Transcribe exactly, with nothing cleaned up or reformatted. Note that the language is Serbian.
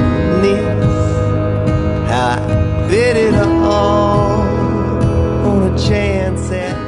How I bet it all on a chance at